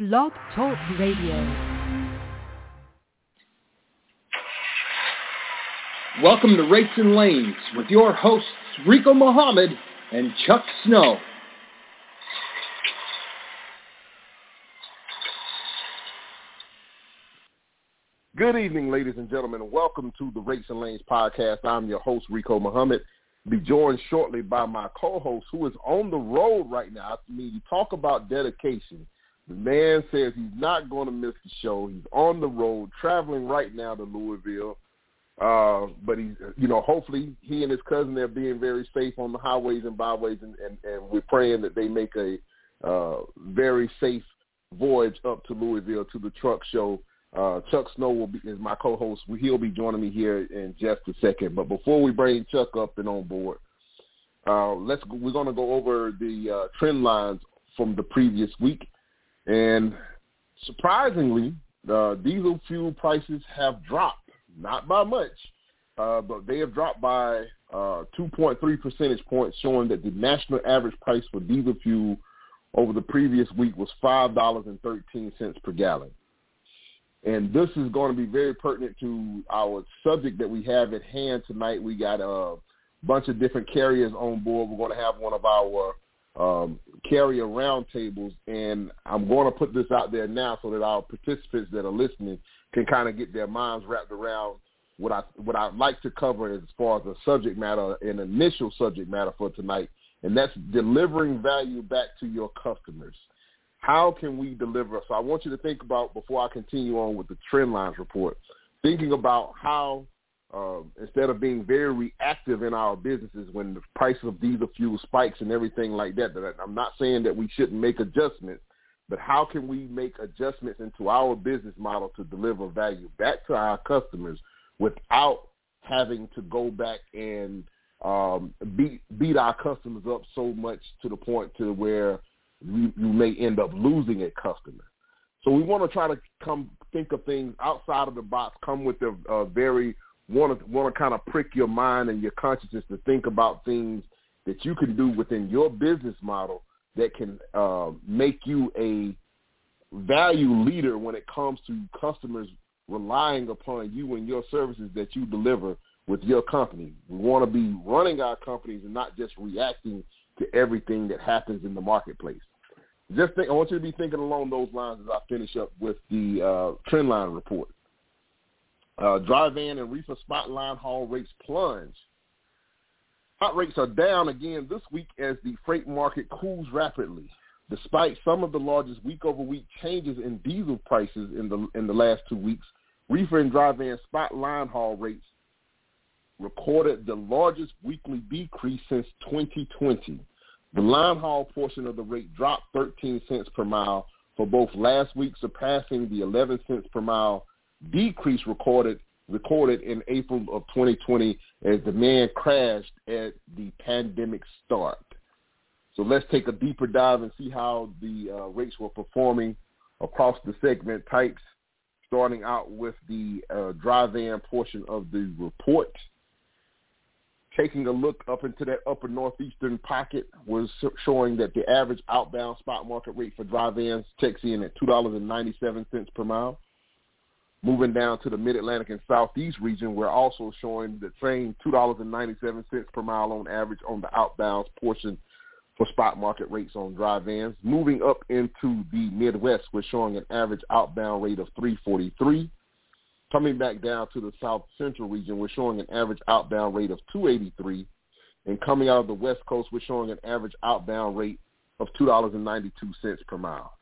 Blog Talk Radio. Welcome to Rates and Lanes with your hosts, Rico Muhammad and Chuck Snow. Good evening, ladies and gentlemen. Welcome to the Rates and Lanes podcast. I'm your host, Rico Muhammad. Be joined shortly by my co-host, who is on the road right now. I mean, you talk about dedication. The man says he's not going to miss the show. He's on the road, traveling right now to Louisville. But he's, hopefully he and his cousin are being very safe on the highways and byways, and we're praying that they make a very safe voyage up to Louisville to the truck show. Chuck Snow is my co-host. He'll be joining me here in just a second. But before we bring Chuck up and on board, we're going to go over the trend lines from the previous week. And surprisingly, diesel fuel prices have dropped, not by much, but they have dropped by 2.3 percentage points, showing that the national average price for diesel fuel over the previous week was $5.13 per gallon. And this is going to be very pertinent to our subject that we have at hand tonight. We got a bunch of different carriers on board. We're going to have one of our carrier roundtables, and I'm going to put this out there now so that our participants that are listening can kind of get their minds wrapped around what I'd like to cover as far as the subject matter, an initial subject matter for tonight, and that's delivering value back to your customers. How can we deliver? So I want you to think about, before I continue on with the trend lines report, thinking about how instead of being very reactive in our businesses when the price of diesel fuel spikes and everything like that, I'm not saying that we shouldn't make adjustments, but how can we make adjustments into our business model to deliver value back to our customers without having to go back and beat our customers up so much to the point to where you may end up losing a customer. So we want to try to think of things outside of the box, come with a very want to kind of prick your mind and your consciousness to think about things that you can do within your business model that can make you a value leader when it comes to customers relying upon you and your services that you deliver with your company. We want to be running our companies and not just reacting to everything that happens in the marketplace. I want you to be thinking along those lines as I finish up with the trend line report. Dry van and reefer spot line haul rates plunge. Spot rates are down again this week as the freight market cools rapidly. Despite some of the largest week-over-week changes in diesel prices in the last 2 weeks, reefer and dry van spot line haul rates recorded the largest weekly decrease since 2020. The line haul portion of the rate dropped 13 cents per mile for both last week, surpassing the 11 cents per mile decrease recorded in April of 2020 as demand crashed at the pandemic start. So let's take a deeper dive and see how the rates were performing across the segment types, starting out with the dry van portion of the report. Taking a look up into that upper northeastern pocket was showing that the average outbound spot market rate for dry vans checks in at $2.97 per mile. Moving down to the mid-Atlantic and southeast region, we're also showing the same $2.97 per mile on average on the outbound portion for spot market rates on dry vans. Moving up into the Midwest, we're showing an average outbound rate of $3.43. Coming back down to the South Central region, we're showing an average outbound rate of $2.83. And coming out of the West Coast, we're showing an average outbound rate of $2.92 per mile.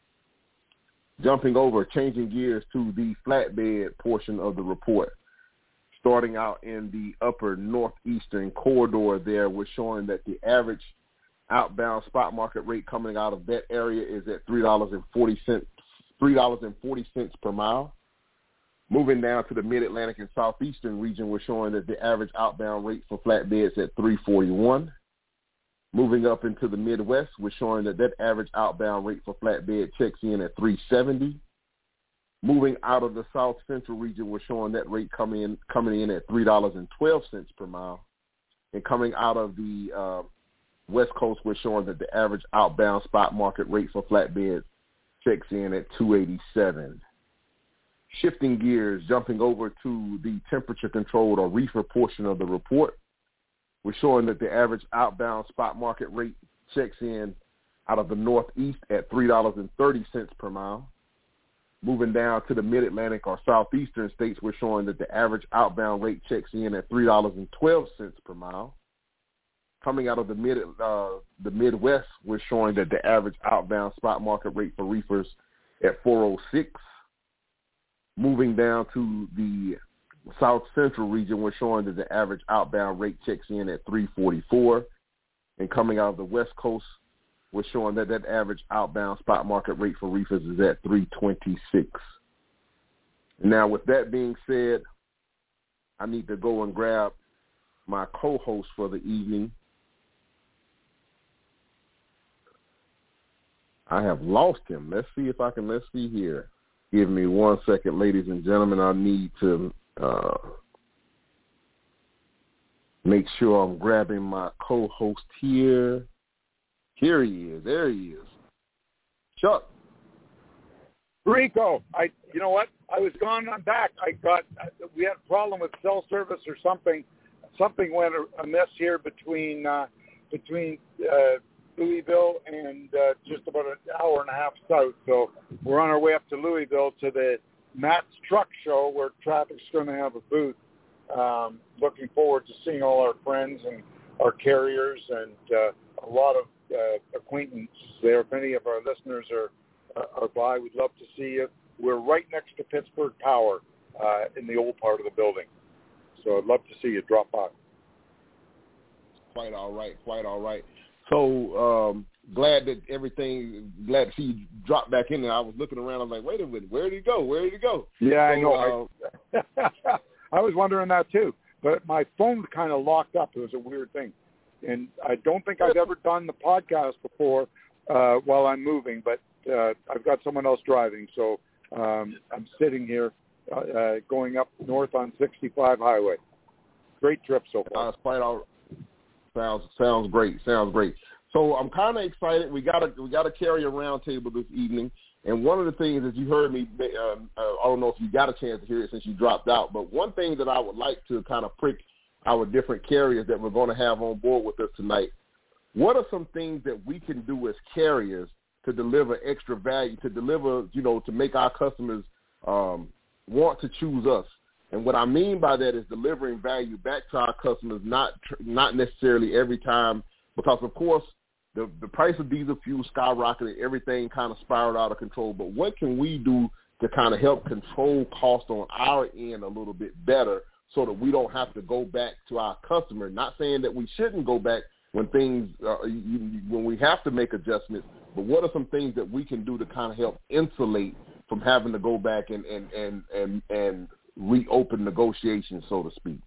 Jumping over, changing gears to the flatbed portion of the report. Starting out in the upper northeastern corridor there, we're showing that the average outbound spot market rate coming out of that area is at $3.40 per mile. Moving down to the mid-Atlantic and southeastern region, we're showing that the average outbound rate for flatbeds at $3.41. Moving up into the Midwest, we're showing that average outbound rate for flatbed checks in at $3.70. Moving out of the South Central region, we're showing that rate coming in at $3.12 per mile. And coming out of the West Coast, we're showing that the average outbound spot market rate for flatbeds checks in at $2.87. Shifting gears, jumping over to the temperature-controlled or reefer portion of the report, we're showing that the average outbound spot market rate checks in out of the Northeast at $3.30 per mile. Moving down to the Mid-Atlantic or Southeastern states, we're showing that the average outbound rate checks in at $3.12 per mile. Coming out of the Midwest, we're showing that the average outbound spot market rate for reefers at $4.06. Moving down to the South Central region, we're showing that the average outbound rate checks in at $3.44. And coming out of the West Coast, we're showing that that average outbound spot market rate for reefers is at $3.26. Now, with that being said, I need to go and grab my co-host for the evening. I have lost him. Let's see here. Give me 1 second, ladies and gentlemen. I need to make sure I'm grabbing my co-host here. Here he is. There he is. Chuck. Rico, you know what? I was gone. I'm back. We had a problem with cell service or something. Something went amiss here between Louisville and just about an hour and a half south. So we're on our way up to Louisville to the Matt's Truck Show where Traffic's going to have a booth. Looking forward to seeing all our friends and our carriers and a lot of acquaintances there. If any of our listeners are by, we'd love to see you. We're right next to Pittsburgh Power in the old part of the building. So I'd love to see you drop by. Quite all right. So glad to see you drop back in there. I was looking around. I was like, wait a minute, where did he go? Yeah, I know. I was wondering that too. But my phone kind of locked up. It was a weird thing. And I don't think I've ever done the podcast before while I'm moving, but I've got someone else driving. So I'm sitting here going up north on 65 highway. Great trip so far. Quite all. Sounds great. So I'm kind of excited. We got a carrier roundtable this evening, and one of the things that you heard me, I don't know if you got a chance to hear it since you dropped out, but one thing that I would like to kind of prick our different carriers that we're going to have on board with us tonight. What are some things that we can do as carriers to deliver extra value, to make our customers want to choose us? And what I mean by that is delivering value back to our customers, not necessarily every time, because, of course, the price of diesel fuel skyrocketed, everything kind of spiraled out of control. But what can we do to kind of help control cost on our end a little bit better so that we don't have to go back to our customer? Not saying that we shouldn't go back when we have to make adjustments, but what are some things that we can do to kind of help insulate from having to go back and reopen negotiations, so to speak?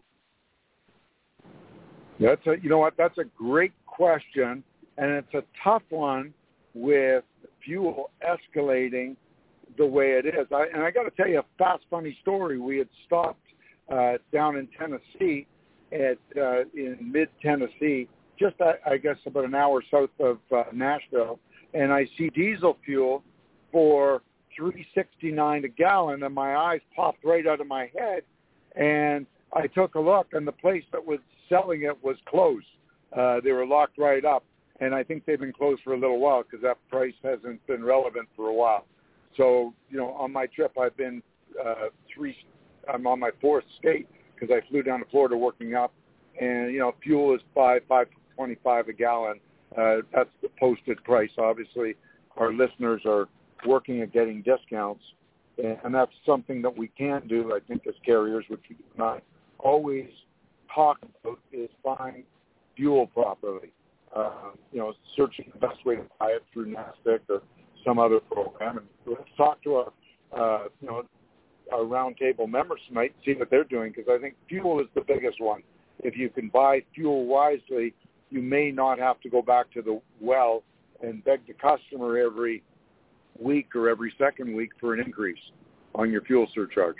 That's a great question, and it's a tough one with fuel escalating the way it is. I got to tell you a fast, funny story. We had stopped down in Tennessee, in mid-Tennessee, just I guess about an hour south of Nashville, and I see diesel fuel for $3.69 a gallon, and my eyes popped right out of my head, and I took a look, and the place that was selling it was closed. They were locked right up, and I think they've been closed for a little while because that price hasn't been relevant for a while. So, on my trip, I've been I'm on my fourth state because I flew down to Florida working up, and, fuel is $5.25 a gallon. That's the posted price. Obviously, our listeners are working at getting discounts, and that's something that we can do, I think, as carriers, which we do not always talk about, is buying fuel properly. Searching the best way to buy it through NASDAQ or some other program. And let's talk to our roundtable members tonight, see what they're doing, because I think fuel is the biggest one. If you can buy fuel wisely, you may not have to go back to the well and beg the customer every week or every second week for an increase on your fuel surcharge.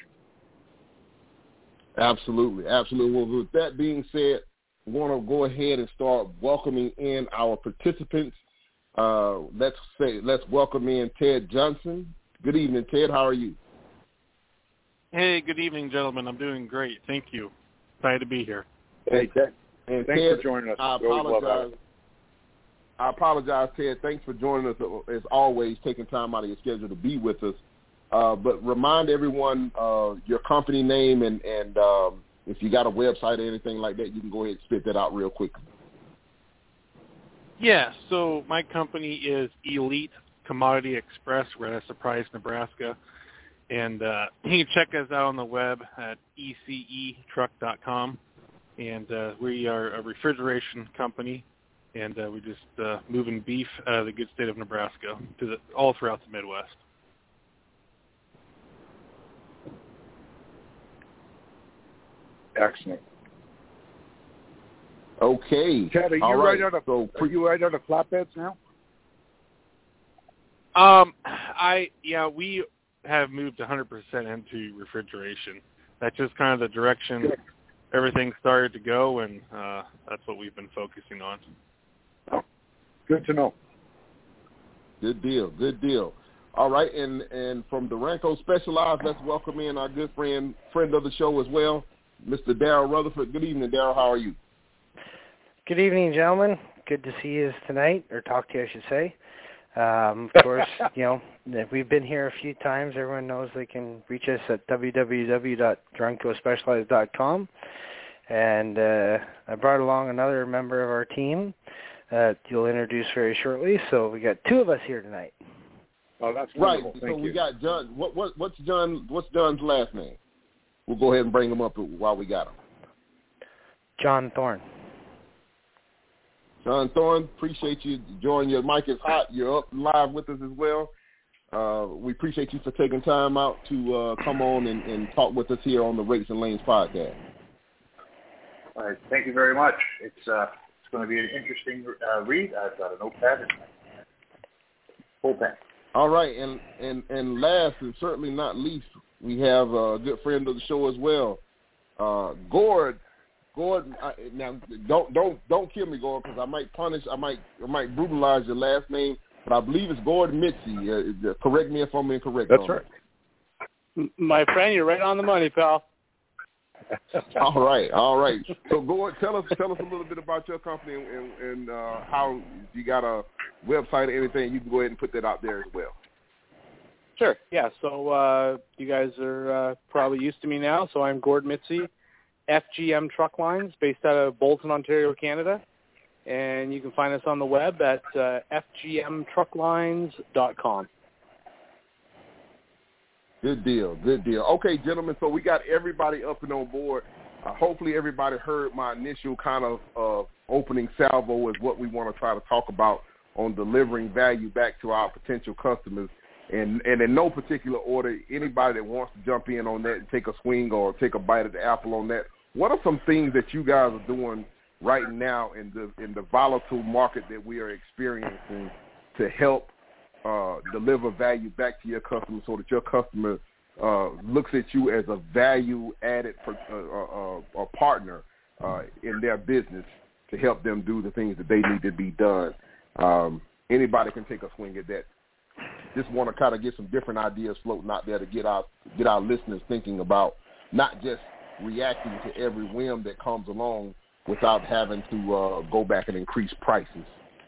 Absolutely. Well, with that being said, we want to go ahead and start welcoming in our participants. Let's welcome in Ted Johnson. Good evening, Ted. How are you? Hey, good evening, gentlemen. I'm doing great. Thank you. Excited to be here. Hey, Ted. And Thanks Ted, for joining us. I apologize, Ted. Thanks for joining us, as always, taking time out of your schedule to be with us. But remind everyone your company name and if you got a website or anything like that, you can go ahead and spit that out real quick. Yeah, so my company is Elite Commodity Express. We're out of Surprise, Nebraska. And you can check us out on the web at ecetruck.com. And we are a refrigeration company, and we just moving beef out of the good state of Nebraska to all throughout the Midwest. Excellent. Okay. Ted, are you right out of flatbeds now? We have moved 100% into refrigeration. That's just kind of the direction everything started to go, and that's what we've been focusing on. Oh, good to know. Good deal. All right, and from Duranco Specialized, let's welcome in our good friend of the show as well, Mr. Daryl Rutherford. Good evening, Daryl. How are you? Good evening, gentlemen. Good to see you tonight, or talk to you, I should say. Of course, we've been here a few times. Everyone knows they can reach us at www.durancospecialized.com. And I brought along another member of our team that you'll introduce very shortly. So we got two of us here tonight. Oh, that's right. Wonderful. So we got John. What's John's last name? We'll go ahead and bring him up while we got him. John Thorne. John Thorne, appreciate you joining. Your mic is hot. You're up live with us as well. We appreciate you for taking time out to come on and talk with us here on the Rates and Lanes podcast. All right, thank you very much. It's going to be an interesting read. I've got a notepad and full pen. All right, and last and certainly not least, we have a good friend of the show as well, Gord. Gordon, now don't kill me, Gordon, because I might brutalize your last name, but I believe it's Gordon Mitzi. Correct me if I'm incorrect. That's right. My friend, you're right on the money, pal. All right. So, Gordon, tell us a little bit about your company and how you got a website or anything. You can go ahead and put that out there as well. Sure. Yeah. So you guys are probably used to me now. So I'm Gord Mitzi. FGM Truck Lines, based out of Bolton, Ontario, Canada. And you can find us on the web at fgmtrucklines.com. Good deal. Okay, gentlemen, so we got everybody up and on board. Hopefully everybody heard my initial kind of opening salvo is what we want to try to talk about on delivering value back to our potential customers. And in no particular order, anybody that wants to jump in on that and take a swing or take a bite at the apple on that, what are some things that you guys are doing right now in the volatile market that we are experiencing to help deliver value back to your customer so that your customer looks at you as a value-added partner in their business to help them do the things that they need to be done? Anybody can take a swing at that. Just want to kind of get some different ideas floating out there to get our listeners thinking about not just reacting to every whim that comes along without having to go back and increase prices.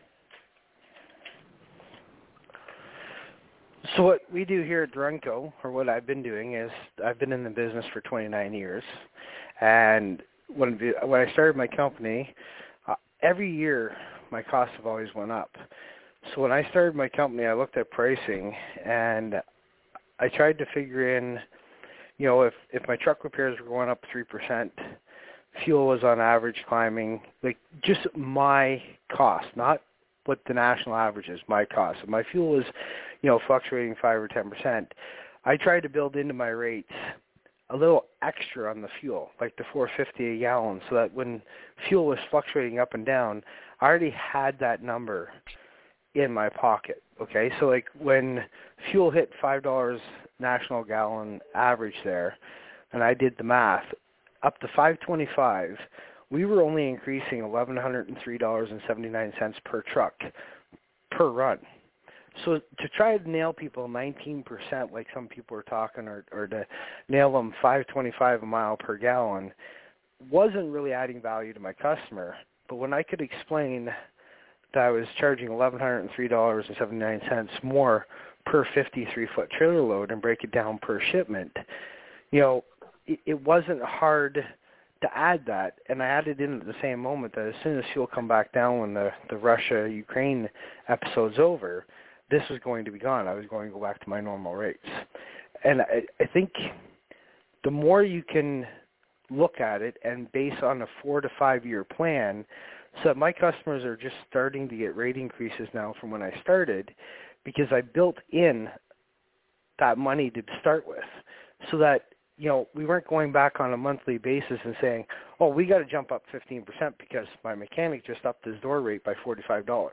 So what we do here at Duranco, or what I've been doing, is I've been in the business for 29 years. And when I started my company, every year my costs have always went up. So when I started my company, I looked at pricing, and I tried to figure in, if my truck repairs were going up 3%, fuel was on average climbing, like just my cost, not what the national average is, my cost. If my fuel was, fluctuating 5 or 10%, I tried to build into my rates a little extra on the fuel, like the $4.50 a gallon, so that when fuel was fluctuating up and down, I already had that number in my pocket. Okay, so like when fuel hit $5 national gallon average there, and I did the math, up to $5.25, we were only increasing $1,103.79 per truck per run. So to try to nail people 19% like some people are talking, or to nail them 5.25 a mile per gallon, wasn't really adding value to my customer. But when I could explain that I was charging $1,103.79 more per 53-foot trailer load and break it down per shipment, it wasn't hard to add that. And I added in at the same moment that as soon as fuel come back down when the Russia-Ukraine episode's over, this was going to be gone. I was going to go back to my normal rates. And I think the more you can look at it and base on a 4 to 5 year plan, so that my customers are just starting to get rate increases now from when I started, because I built in that money to start with, so that we weren't going back on a monthly basis and saying, oh, we got to jump up 15% because my mechanic just upped his door rate by $45.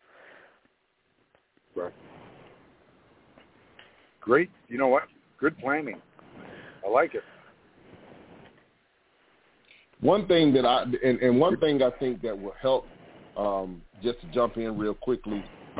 Right. Great. You know what? Good planning. I like it. One thing that I think that will help, just to jump in real quickly,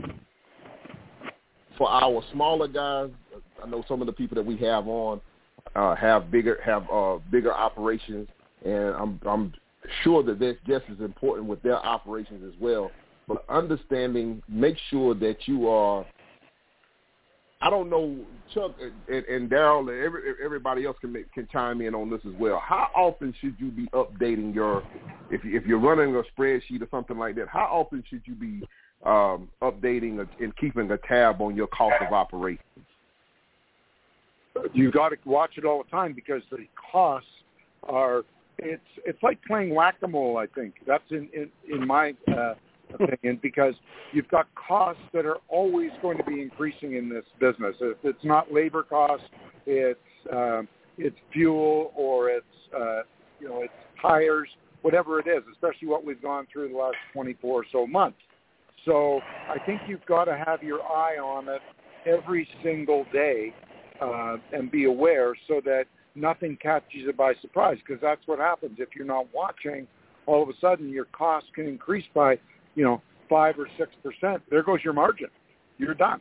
for our smaller guys, I know some of the people that we have on have bigger operations, and I'm sure that that's just as important with their operations as well. But understanding, make sure that you are, I don't know, Chuck and Daryl and everybody else can chime in on this as well. How often should you be updating if you're running a spreadsheet or something like that, how often should you be updating and keeping a tab on your cost of operations? You've got to watch it all the time, because the costs are, it's like playing whack-a-mole, I think. That's in my opinion, because you've got costs that are always going to be increasing in this business. If it's not labor costs, it's fuel, or it's tires, whatever it is, especially what we've gone through the last 24 or so months. So I think you've got to have your eye on it every single day and be aware, so that nothing catches you by surprise, because that's what happens. If you're not watching, all of a sudden your costs can increase by 5 or 6%. There goes your margin. You're done.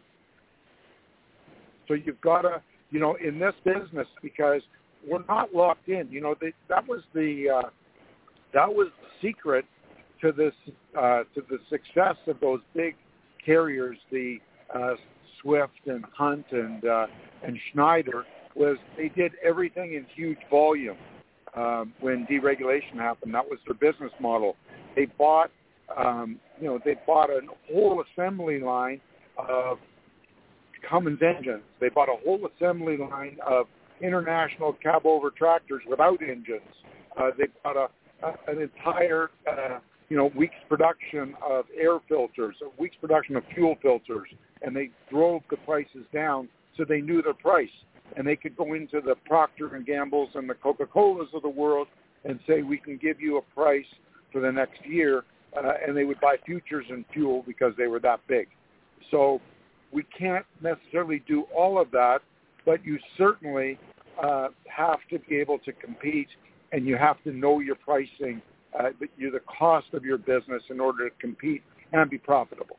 So you've got to, in this business, because we're not locked in. That was the secret to this to the success of those big carriers, the Swift and Hunt and Schneider, was they did everything in huge volume. When deregulation happened, that was their business model. They bought they bought a whole assembly line of Cummins engines. They bought a whole assembly line of International cab-over tractors without engines. They bought an entire, week's production of air filters, a week's production of fuel filters, and they drove the prices down so they knew their price. And they could go into the Procter & Gamble's and the Coca-Colas of the world and say, we can give you a price for the next year, and they would buy futures in fuel because they were that big. So we can't necessarily do all of that, but you certainly have to be able to compete, and you have to know your pricing, the cost of your business in order to compete and be profitable.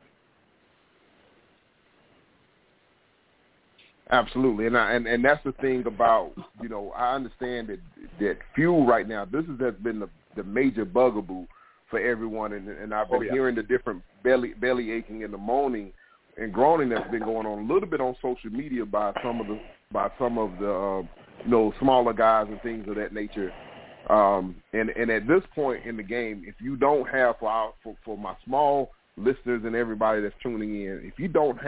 Absolutely, and that's the thing about, I understand that fuel right now, has been the major bugaboo for everyone, and I've been hearing the different belly aching and the moaning and groaning that's been going on a little bit on social media by some of the smaller guys and things of that nature. And at this point in the game, if you don't have, for my small listeners and everybody that's tuning in, if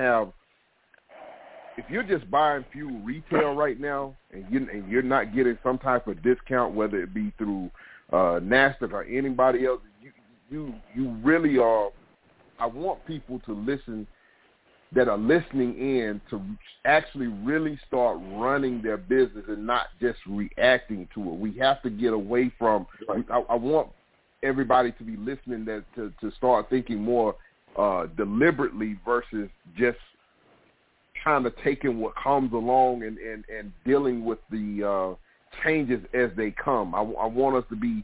you're just buying fuel retail right now and you're not getting some type of discount, whether it be through NASDAQ or anybody else, you really are. I want people to listen, that are listening in, to actually really start running their business and not just reacting to it. We have to get away from. I want everybody to be listening to start thinking more deliberately versus just kind of taking what comes along and dealing with the changes as they come. I want us to be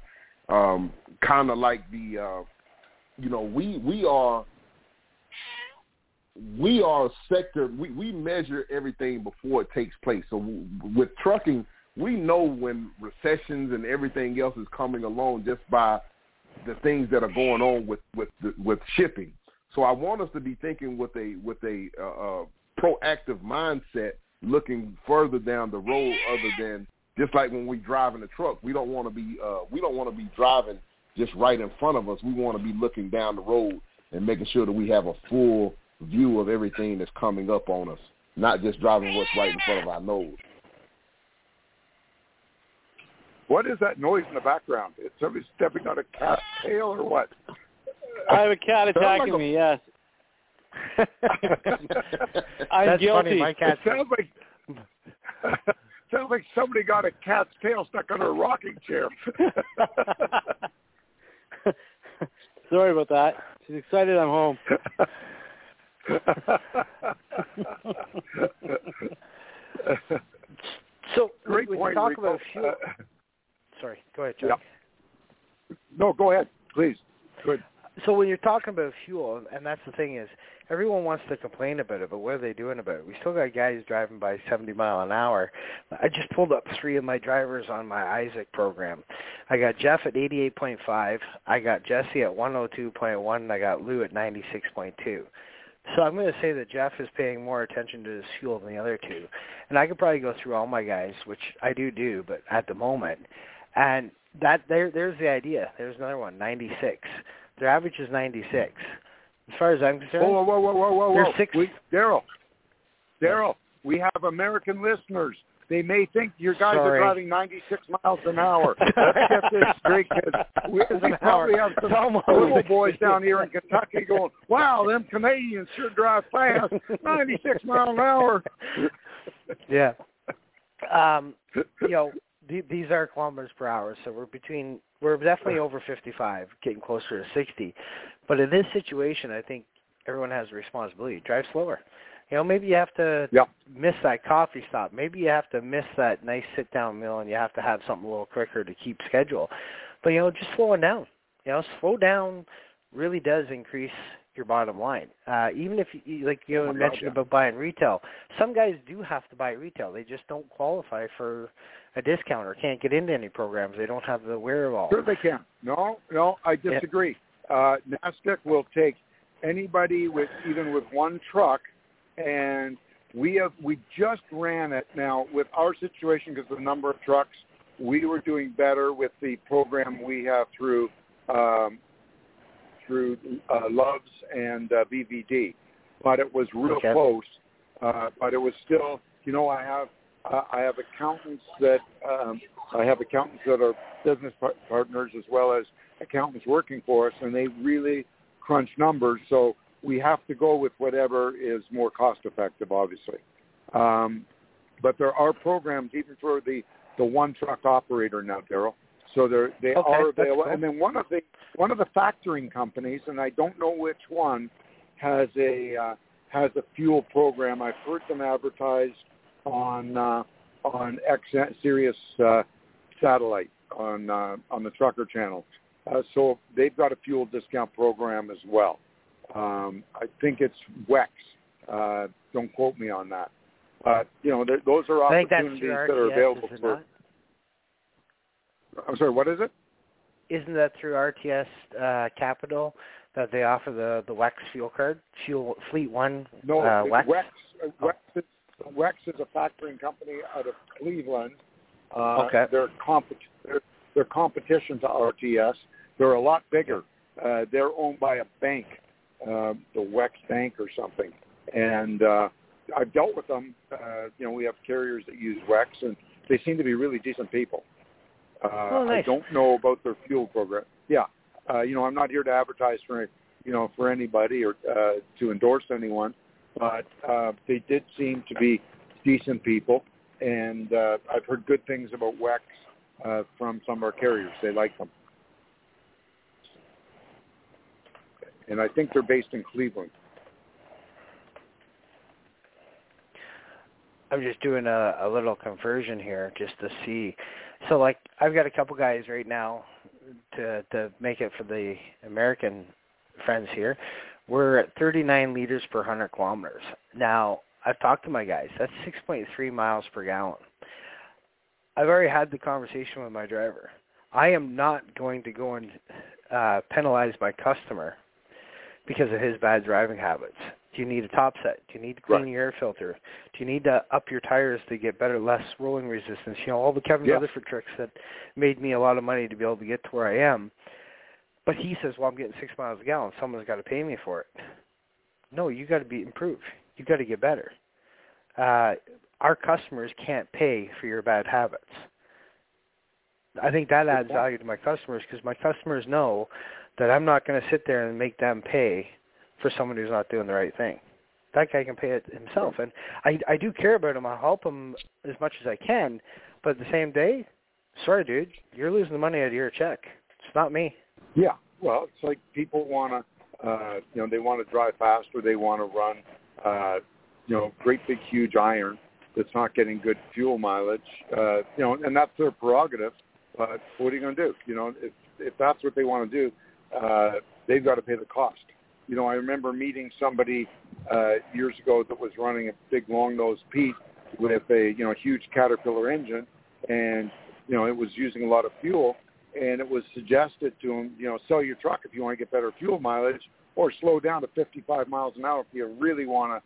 kind of like we are we are a sector. We measure everything before it takes place. So with trucking, we know when recessions and everything else is coming along just by the things that are going on with shipping. So I want us to be thinking with a proactive mindset, looking further down the road, other than just like when we drive in the truck. We don't want to be driving just right in front of us. We want to be looking down the road and making sure that we have a full view of everything that's coming up on us, not just driving what's right in front of our nose. What is that noise in the background? Is somebody stepping on a cat's tail or what? I have a cat attacking me, yes. I'm That's guilty. Funny. My cat sounds like somebody got a cat's tail stuck on a rocking chair. Sorry about that. She's excited I'm home. So Great when point, you talk Rico. about fuel, sorry, go ahead, Chuck. Yeah. No, go ahead, please. Good. So when you're talking about fuel, and that's the thing is, everyone wants to complain about it, but what are they doing about it? We still got guys driving by 70 mile an hour. I just pulled up 3 of my drivers on my Isaac program. I got Jeff at 88.5, I got Jesse at 102.1, and I got Lou at 96.2. So I'm going to say that Jeff is paying more attention to his fuel than the other two. And I could probably go through all my guys, which I do, but at the moment. And there's the idea. There's another one, 96. Their average is 96. As far as I'm concerned, whoa. They're 6. Daryl, we have American listeners. They may think your guys are driving 96 miles an hour. Let's get this straight, because we probably have some little boys down here in Kentucky going, wow, them Canadians sure drive fast, 96 miles an hour. Yeah. These are kilometers per hour, so we're definitely over 55, getting closer to 60. But in this situation, I think everyone has a responsibility. Drive slower. Maybe you have to miss that coffee stop. Maybe you have to miss that nice sit-down meal, and you have to have something a little quicker to keep schedule. But, just slowing down. Slow down really does increase your bottom line. Even if, you mentioned about buying retail. Some guys do have to buy retail. They just don't qualify for a discount or can't get into any programs. They don't have the wherewithal. Sure they can. No, I disagree. NASTC will take anybody with one truck, and we just ran it. Now, with our situation, because of the number of trucks, we were doing better with the program we have through Loves and BVD, but it was real close. But it was still, I have accountants that are business partners as well as accountants working for us, and they really crunch numbers. So we have to go with whatever is more cost effective, obviously. But there are programs even for the one truck operator now, Daryl. So they are available. Cool. And then one of the factoring companies, and I don't know which one, has a fuel program. I've heard them advertised on Sirius satellite on the Trucker Channel. So they've got a fuel discount program as well. I think it's WEX. Don't quote me on that. But those are opportunities that are available for. I'm sorry, what is it? Isn't that through RTS Capital that they offer the WEX fuel card, Fleet One? No, WEX. WEX is a factoring company out of Cleveland. They're competition to RTS. They're a lot bigger. They're owned by a bank, the WEX Bank or something. And I've dealt with them. We have carriers that use WEX, and they seem to be really decent people. Nice. I don't know about their fuel program. Yeah. I'm not here to advertise for anybody or to endorse anyone, but they did seem to be decent people, and I've heard good things about WEX from some of our carriers. They like them. And I think they're based in Cleveland. I'm just doing a little conversion here just to see. So, I've got a couple guys right now to make it for the American friends here. we're at 39 liters per 100 kilometers. Now, I've talked to my guys. That's 6.3 miles per gallon. I've already had the conversation with my driver. I am not going to go and penalize my customer because of his bad driving habits. Do you need a top set? Do you need to clean your air filter? Do you need to up your tires to get better, less rolling resistance? You know, all the Kevin Rutherford tricks that made me a lot of money to be able to get to where I am. But he says, well, I'm getting 6 miles a gallon. Someone's got to pay me for it. No, you got to be improved. You got to get better. Our customers can't pay for your bad habits. I think that adds value to my customers because my customers know that I'm not going to sit there and make them pay for someone who's not doing the right thing. That guy can pay it himself. And I do care about him. I'll help him as much as I can. But at the same day, sorry, dude, you're losing the money out of your check. It's not me. Yeah. Well, it's like people want to, they want to drive fast or they want to run, great big huge iron that's not getting good fuel mileage, and that's their prerogative. But what are you going to do? If that's what they want to do, they've got to pay the cost. I remember meeting somebody years ago that was running a big long-nosed Pete with a, huge Caterpillar engine, and, it was using a lot of fuel, and it was suggested to him, sell your truck if you want to get better fuel mileage, or slow down to 55 miles an hour if you really want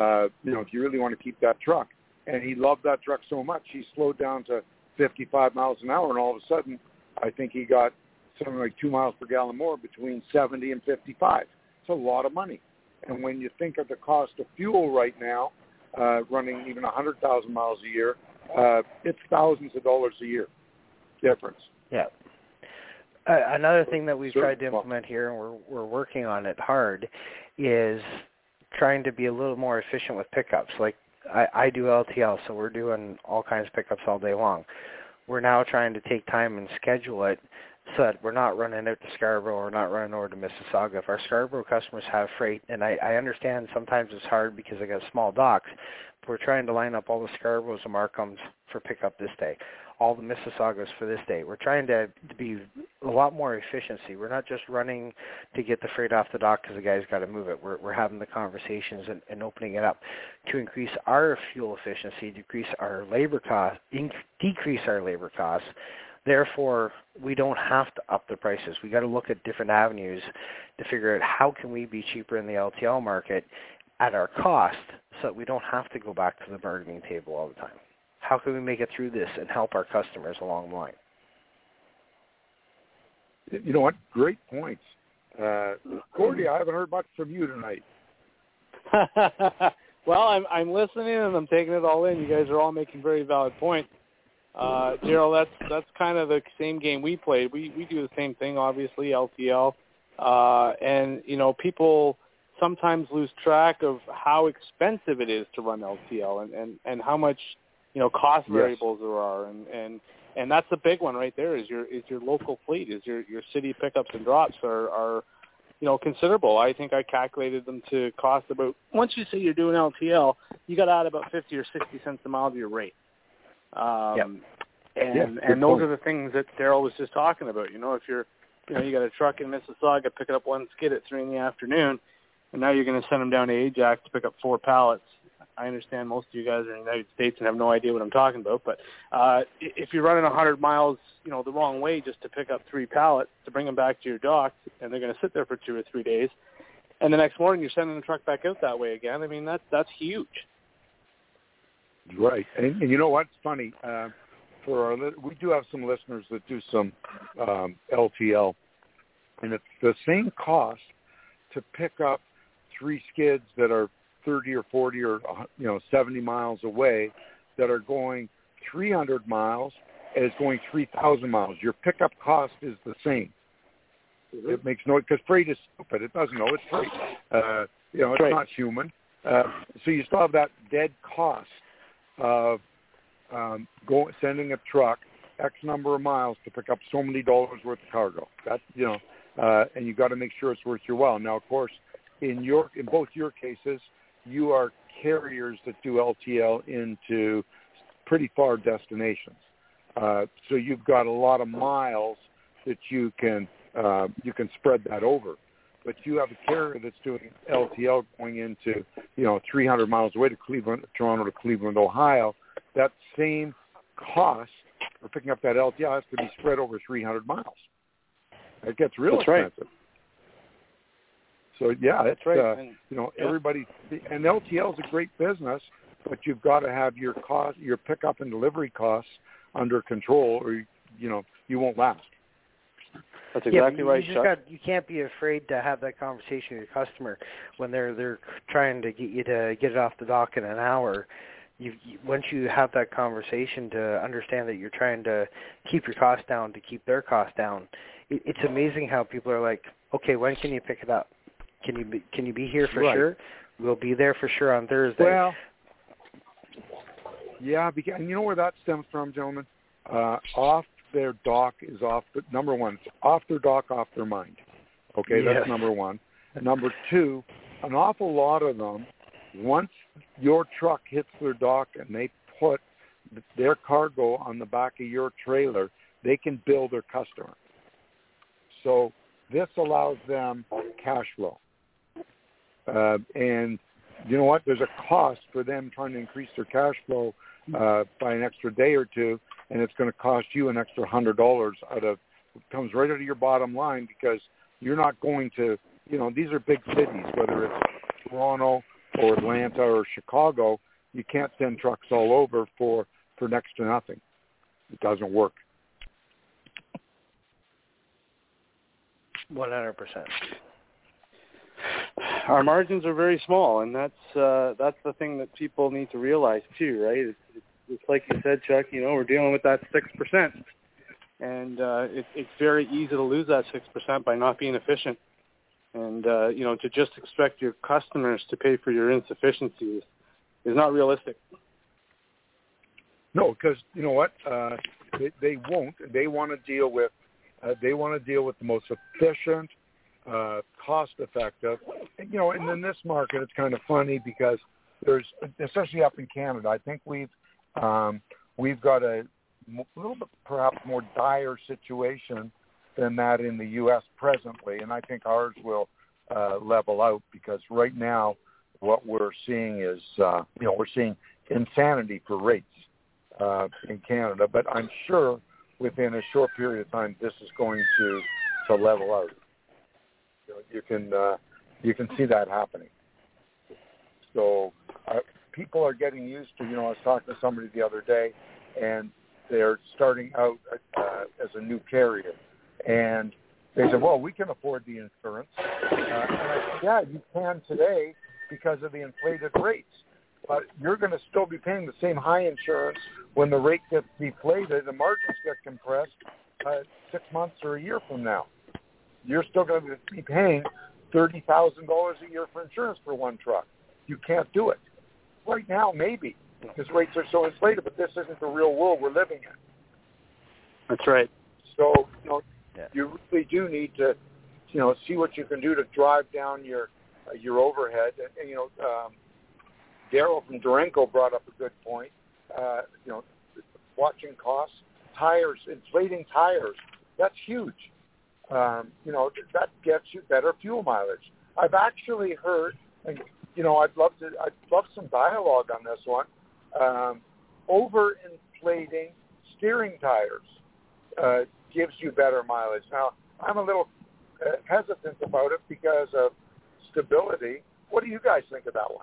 to, keep that truck. And he loved that truck so much, he slowed down to 55 miles an hour, and all of a sudden, I think he got something like 2 miles per gallon more between 70 and 55. It's a lot of money. And when you think of the cost of fuel right now, running even 100,000 miles a year, it's thousands of dollars a year difference. Yeah. Another thing that we've tried to implement here, and we're working on it hard, is trying to be a little more efficient with pickups. Like I do LTL, so we're doing all kinds of pickups all day long. We're now trying to take time and schedule it so that we're not running out to Scarborough or not running over to Mississauga. If our Scarborough customers have freight, and I understand sometimes it's hard because they got small docks, but we're trying to line up all the Scarboroughs and Markhams for pickup this day, all the Mississaugas for this day. We're trying to be a lot more efficiency. We're not just running to get the freight off the dock because the guy's got to move it. We're having the conversations and opening it up to increase our fuel efficiency, decrease our labor costs, decrease our labor costs. Therefore, we don't have to up the prices. We got to look at different avenues to figure out how can we be cheaper in the LTL market at our cost so that we don't have to go back to the bargaining table all the time. How can we make it through this and help our customers along the line? You know what? Great points. Gordy, I haven't heard much from you tonight. Well, I'm listening and I'm taking it all in. You guys are all making very valid points. Gerald, that's kind of the same game we played. We do the same thing, obviously, LTL. And, people sometimes lose track of how expensive it is to run LTL and how much, cost variables there are. And that's the big one right there is your local fleet, is your city pickups and drops are considerable. I think I calculated them to cost about, once you say you're doing LTL, you got to add about 50 or 60 cents a mile to your rate. And those are the things that Daryl was just talking about. If you're, you got a truck in Mississauga picking up one skid at 3 PM, and now you're going to send them down to Ajax to pick up 4 pallets. I understand most of you guys are in the United States and have no idea what I'm talking about, but if you're running 100 miles, the wrong way just to pick up 3 pallets to bring them back to your dock, and they're going to sit there for 2 or 3 days, and the next morning you're sending the truck back out that way again. I mean, that's huge. Right, and you know what's funny? We do have some listeners that do some LTL, and it's the same cost to pick up 3 skids that are 30 or 40 or 70 miles away that are going 300 miles as going 3,000 miles. Your pickup cost is the same. Mm-hmm. It makes no, because freight is stupid. It doesn't know it's freight. It's right. Not human. So you still have that dead cost of sending a truck X number of miles to pick up so many dollars worth of cargo. That's and you got to make sure it's worth your while. Now, of course, in both your cases, you are carriers that do LTL into pretty far destinations. So you've got a lot of miles that you can spread that over. but you have a carrier that's doing LTL going into, 300 miles away to Toronto to Cleveland, Ohio, that same cost for picking up that LTL has to be spread over 300 miles. It gets real expensive. Right. So, yeah, that's right. Everybody, and LTL is a great business, but you've got to have your pickup and delivery costs under control, or you won't last. That's exactly right, Chuck. You can't be afraid to have that conversation with your customer when they're trying to get you to get it off the dock in an hour. Once you have that conversation to understand that you're trying to keep your costs down to keep their costs down, it's amazing how people are like, okay, when can you pick it up? Can you be here for sure? We'll be there for sure on Thursday. Well, yeah, and you know where that stems from, gentlemen? Off their dock is off. Number one, it's off their dock, off their mind. Okay, yes. That's number one. And number two, an awful lot of them, once your truck hits their dock and they put their cargo on the back of your trailer, they can bill their customer. So this allows them cash flow. And you know what? There's a cost for them trying to increase their cash flow by an extra day or two, and it's going to cost you an extra $100 it comes right out of your bottom line, because you're not going to, these are big cities, whether it's Toronto or Atlanta or Chicago, you can't send trucks all over for next to nothing. It doesn't work. 100%. Our margins are very small, and that's the thing that people need to realize too, right? It's like you said, Chuck. We're dealing with that 6%, and it's very easy to lose that 6% by not being efficient. And to just expect your customers to pay for your insufficiencies is not realistic. No, because you know what? They won't. They want to deal with. They want to deal with the most efficient, cost-effective. And in this market, it's kind of funny because there's, especially up in Canada, I think we've got a little bit perhaps more dire situation than that in the U.S. presently, and I think ours will level out, because right now what we're seeing is, we're seeing insanity for rates in Canada, but I'm sure within a short period of time this is going to level out. You can see that happening. So people are getting used to, I was talking to somebody the other day, and they're starting out as a new carrier. And they said, well, we can afford the insurance. And I said, yeah, you can today because of the inflated rates. But you're going to still be paying the same high insurance when the rate gets deflated, the margins get compressed 6 months or a year from now. You're still going to be paying $30,000 a year for insurance for one truck. You can't do it. Right now, maybe, because rates are so inflated, but this isn't the real world we're living in. That's right. So, you really do need to, see what you can do to drive down your overhead. And Daryl from Durango brought up a good point. Watching costs, tires, inflating tires, that's huge. That gets you better fuel mileage. I've actually heard, and I'd love some dialogue on this one. Overinflating steering tires gives you better mileage. Now, I'm a little hesitant about it because of stability. What do you guys think of that one?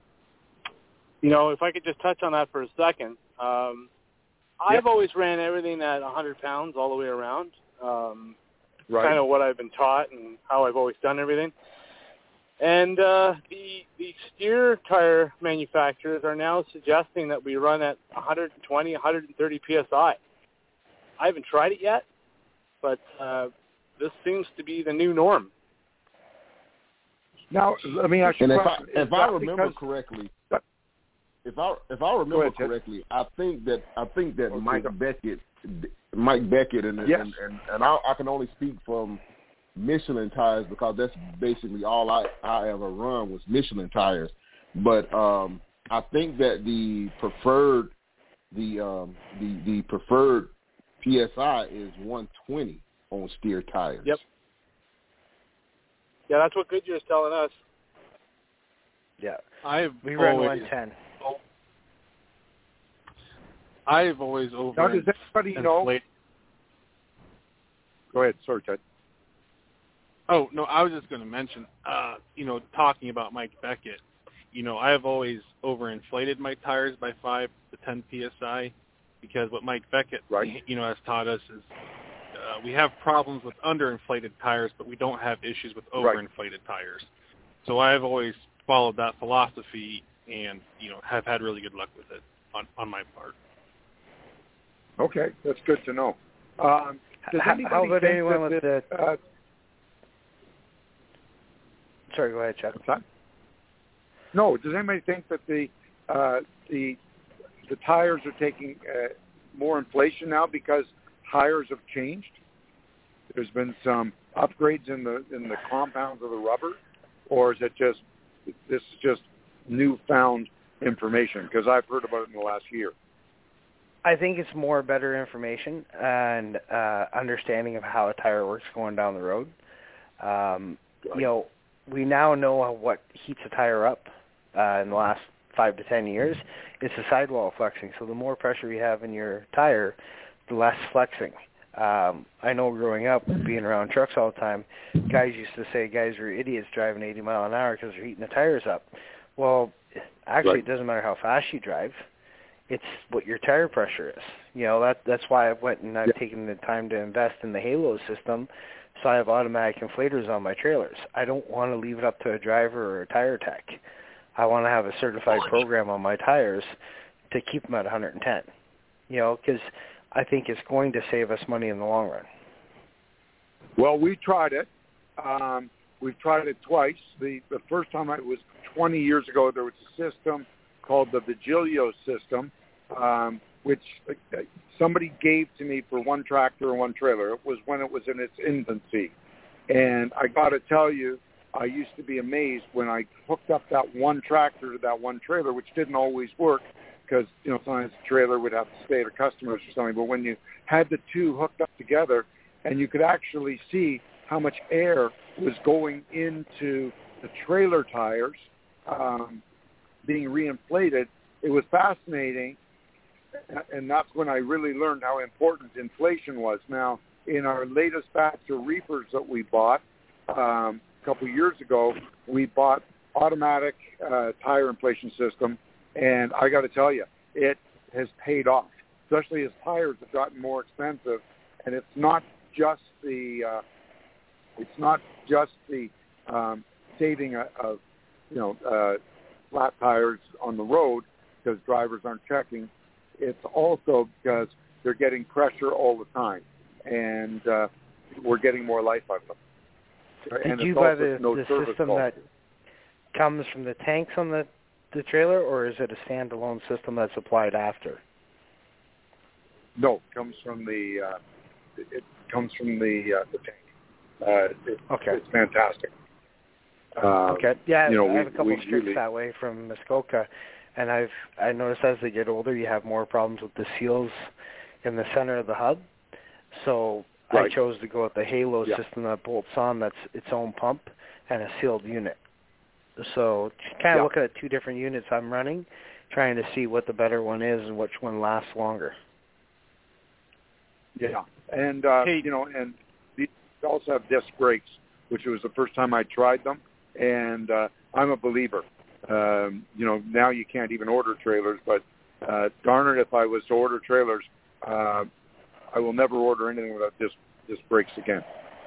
If I could just touch on that for a second. I've always ran everything at 100 pounds all the way around. Right. Kind of what I've been taught and how I've always done everything. And the steer tire manufacturers are now suggesting that we run at 120, 130 PSI. I haven't tried it yet, but this seems to be the new norm. Now, let me ask you a question. If I remember correctly, I think that Mike Beckett, and yes. and I can only speak from Michelin tires because that's basically all I ever run was Michelin tires. But I think that the preferred PSI is 120 on steer tires. Yep. Yeah, that's what Goodyear's telling us. Yeah. We run 110. I've always over. Now, does anybody know? Go ahead. Sorry, Ted. Oh, no, I was just going to mention, talking about Mike Beckett, I have always overinflated my tires by 5 to 10 PSI because what Mike Beckett, has taught us is we have problems with underinflated tires, but we don't have issues with overinflated tires. So I've always followed that philosophy and, have had really good luck with it on my part. Okay, that's good to know. How about anyone with the... Sorry, go ahead, Chuck. No, does anybody think that the tires are taking more inflation now because tires have changed? There's been some upgrades in the compounds of the rubber, or is it just this is just newfound information? Because I've heard about it in the last year. I think it's more better information and understanding of how a tire works going down the road. We now know what heats a tire up in the last 5 to 10 years. It's the sidewall flexing. So the more pressure you have in your tire, the less flexing. I know growing up, being around trucks all the time, guys used to say guys were idiots driving 80 mile an hour because they're heating the tires up. Well, actually, It doesn't matter how fast you drive. It's what your tire pressure is. That's why I went and I've taken the time to invest in the Halo system, so I have automatic inflators on my trailers. I don't want to leave it up to a driver or a tire tech. I want to have a certified program on my tires to keep them at 110. Because I think it's going to save us money in the long run. Well, we tried it. We've tried it twice. The first time it was 20 years ago. There was a system called the Vigilio system, which somebody gave to me for one tractor and one trailer. It was when it was in its infancy. And I got to tell you, I used to be amazed when I hooked up that one tractor to that one trailer, which didn't always work because, sometimes the trailer would have to stay at a customer's or something. But when you had the two hooked up together and you could actually see how much air was going into the trailer tires, being reinflated, it was fascinating, and that's when I really learned how important inflation was. Now, in our latest batch of reefers that we bought a couple of years ago, we bought automatic tire inflation system, and I got to tell you, it has paid off, especially as tires have gotten more expensive, and it's not just the saving of flat tires on the road because drivers aren't checking. It's also because they're getting pressure all the time, and we're getting more life out of them. Did you buy the system that comes from the tanks on the trailer, or is it a standalone system that's applied after? No, it comes from the tank. It's fantastic. Okay. Yeah, I have a couple of strips that way from Muskoka, and I noticed as they get older, you have more problems with the seals in the center of the hub. So I chose to go with the Halo system that bolts on. That's its own pump and a sealed unit. So kind of looking at two different units I'm running, trying to see what the better one is and which one lasts longer. Yeah, and and these also have disc brakes, which was the first time I tried them. And I'm a believer. Now you can't even order trailers, but darn it, if I was to order trailers, I will never order anything without disc brakes again.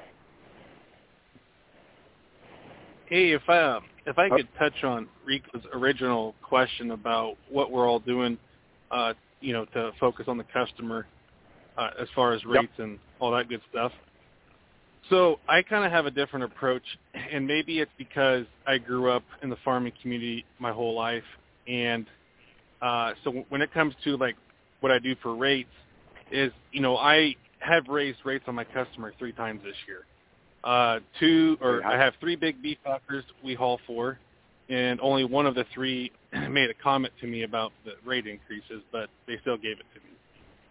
Hey, if I could touch on Rico's original question about what we're all doing, to focus on the customer as far as rates and all that good stuff. So I kind of have a different approach, and maybe it's because I grew up in the farming community my whole life, and so when it comes to like what I do for rates is, I have raised rates on my customer 3 times this year. I have 3 big beef fuckers we haul for, and only one of the 3 made a comment to me about the rate increases, but they still gave it to me.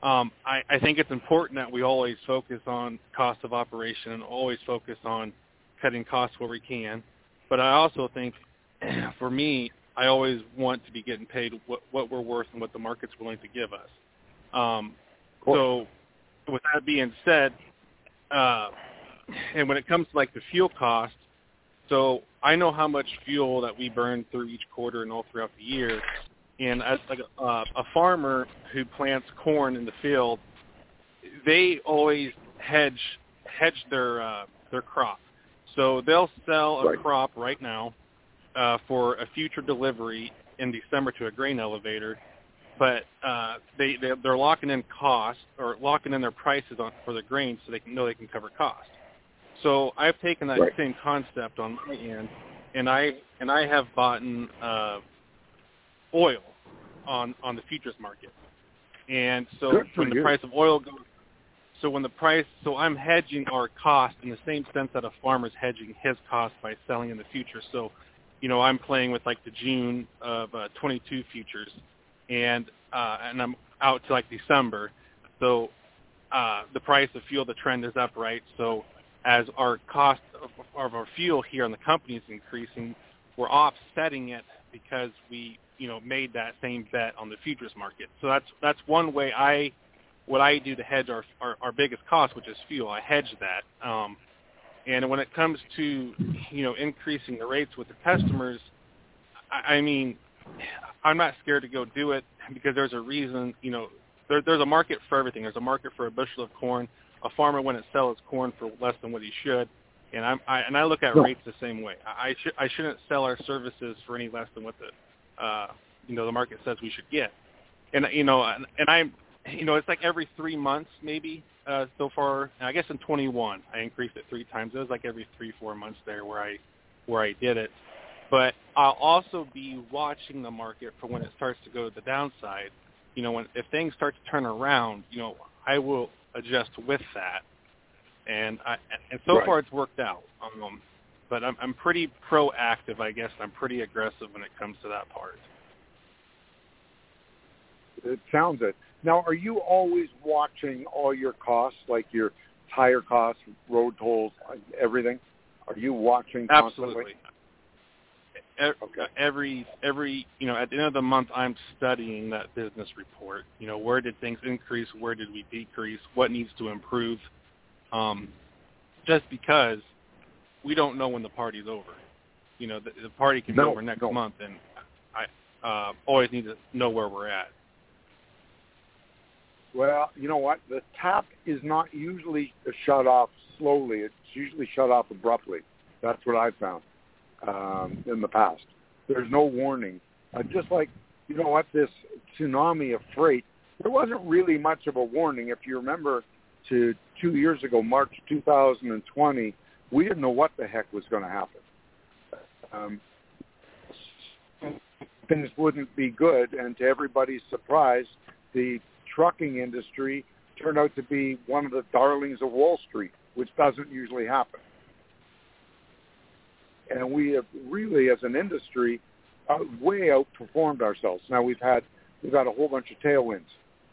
I think it's important that we always focus on cost of operation and always focus on cutting costs where we can. But I also think, for me, I always want to be getting paid what we're worth and what the market's willing to give us. So with that being said, and when it comes to like the fuel cost, so I know how much fuel that we burn through each quarter and all throughout the year. And as like a farmer who plants corn in the field, they always hedge their crop. So they'll sell a crop right now for a future delivery in December to a grain elevator, but they're locking in costs or locking in their prices for the grain so they can cover costs. So I've taken that same concept on my end, and I have bought oil on the futures market. And so when the price of oil goes, so I'm hedging our cost in the same sense that a farmer's hedging his cost by selling in the future. So, I'm playing with like the June of 22 futures, and I'm out to like December. So the price of fuel, the trend is up, right? So as our cost of our fuel here on the company is increasing, we're offsetting it because we, made that same bet on the futures market. So that's one way what I do to hedge our biggest cost, which is fuel. I hedge that. And when it comes to, increasing the rates with the customers, I mean, I'm not scared to go do it because there's a reason, there's a market for everything. There's a market for a bushel of corn. A farmer wouldn't sell his corn for less than what he should. And I look at rates the same way. I shouldn't sell our services for any less than what the market says we should get. And I'm, it's like every 3 months maybe so far. I guess in 21 I increased it 3 times. It was like every 3-4 months there where I did it. But I'll also be watching the market for when it starts to go to the downside. If things start to turn around, I will adjust with that. And so far it's worked out. But I'm pretty proactive, I guess. I'm pretty aggressive when it comes to that part. It sounds it. Now, are you always watching all your costs, like your tire costs, road tolls, everything? Are you watching constantly? Absolutely. Every at the end of the month, I'm studying that business report. Where did things increase? Where did we decrease? What needs to improve? Just because we don't know when the party's over. The party can be over next month, and I always need to know where we're at. Well, you know what? The tap is not usually shut off slowly. It's usually shut off abruptly. That's what I've found in the past. There's no warning. Just like, this tsunami of freight, there wasn't really much of a warning. If you remember to 2 years ago, March 2020, we didn't know what the heck was going to happen. Things wouldn't be good, and to everybody's surprise, the trucking industry turned out to be one of the darlings of Wall Street, which doesn't usually happen. And we have really, as an industry, way outperformed ourselves. Now we've had a whole bunch of tailwinds.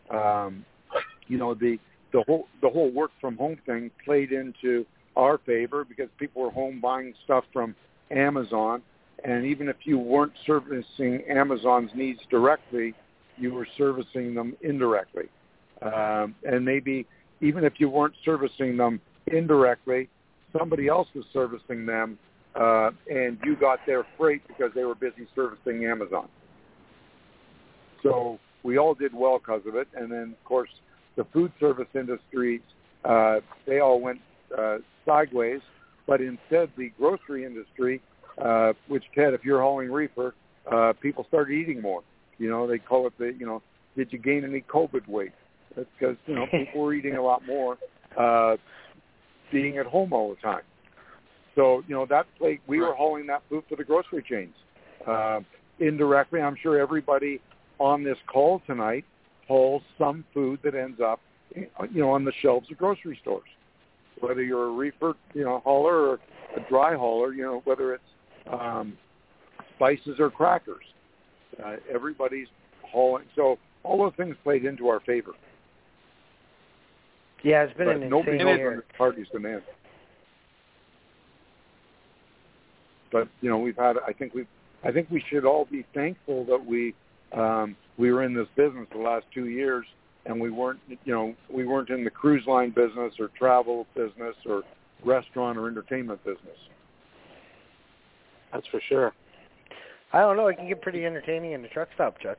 The whole work from home thing played into our favor because people were home buying stuff from Amazon, and even if you weren't servicing Amazon's needs directly, you were servicing them indirectly. And maybe even if you weren't servicing them indirectly, somebody else was servicing them, and you got their freight because they were busy servicing Amazon. So we all did well because of it. And then, of course, the food service industries, they all went sideways. But instead, the grocery industry, which, Ted, if you're hauling reefer, people started eating more. They call it did you gain any COVID weight? That's because, people were eating a lot more, being at home all the time. So, that plate, we were hauling that food for the grocery chains. Indirectly, I'm sure everybody on this call tonight hauls some food that ends up, on the shelves of grocery stores. Whether you're a reefer, hauler or a dry hauler, whether it's spices or crackers. Everybody's hauling. So all those things played into our favor. Yeah, it's been an insane nobody knows year. when the party's demand. But we've had. I think we should all be thankful that we were in this business the last 2 years, and we weren't in the cruise line business or travel business or restaurant or entertainment business. That's for sure. I don't know. It can get pretty entertaining in the truck stop, Chuck.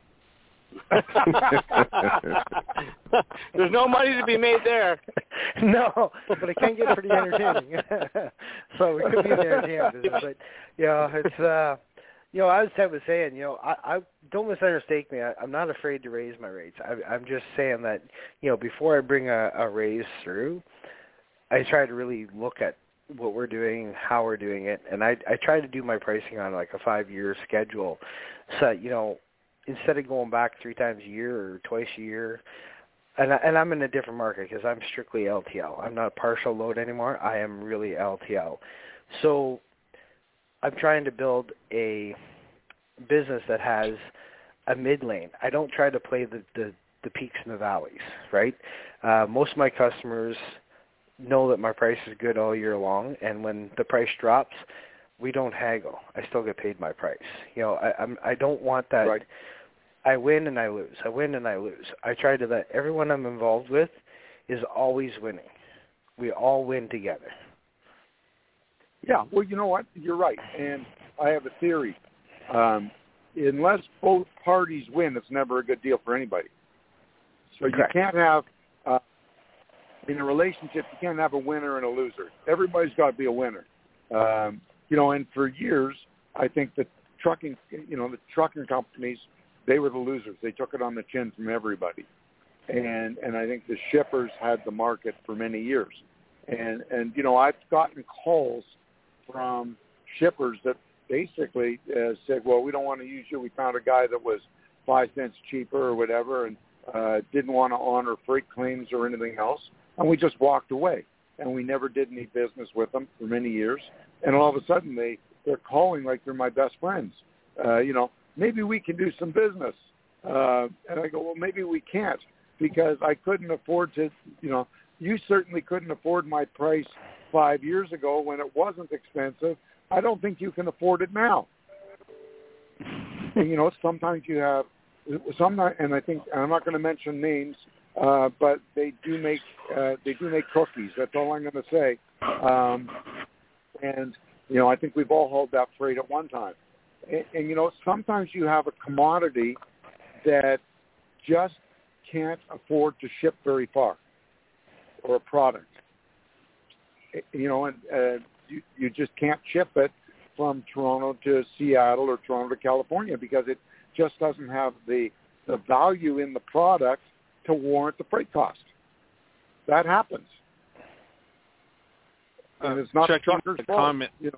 There's no money to be made there. No, but it can get pretty entertaining. So it could be an entertainment business. But it's as Ted was saying, I don't misunderstand me. I'm not afraid to raise my rates. I'm just saying that before I bring a raise through, I try to really look at what we're doing, how we're doing it, and I try to do my pricing on like a 5-year schedule, so instead of going back 3 times a year or twice a year, and I'm in a different market because I'm strictly LTL. I'm not partial load anymore. I am really LTL. So I'm trying to build a business that has a mid lane. I don't try to play the peaks and the valleys, right? Most of my customers know that my price is good all year long, and when the price drops, we don't haggle. I still get paid my price. I don't want that. Right. I win and I lose. I win and I lose. I try to let everyone I'm involved with is always winning. We all win together. Yeah, well, you know what? You're right. And I have a theory. Unless both parties win, it's never a good deal for anybody. So Correct. You can't have, in a relationship, you can't have a winner and a loser. Everybody's got to be a winner. And for years, I think the trucking companies, they were the losers. They took it on the chin from everybody. And I think the shippers had the market for many years. And I've gotten calls from shippers that basically said, well, we don't want to use you. We found a guy that was 5 cents cheaper or whatever and didn't want to honor freight claims or anything else. And we just walked away. And we never did any business with them for many years. And all of a sudden they're calling like they're my best friends. Maybe we can do some business. And I go, well, maybe we can't because I couldn't afford to, you certainly couldn't afford my price 5 years ago when it wasn't expensive. I don't think you can afford it now. And, sometimes you have, and I think, and I'm not going to mention names, but they do make cookies. That's all I'm going to say. And I think we've all hauled that freight at one time. And sometimes you have a commodity that just can't afford to ship very far, or a product. And you just can't ship it from Toronto to Seattle or Toronto to California because it just doesn't have the value in the product to warrant the freight cost. That happens. And it's not Chuck, truckers' fault.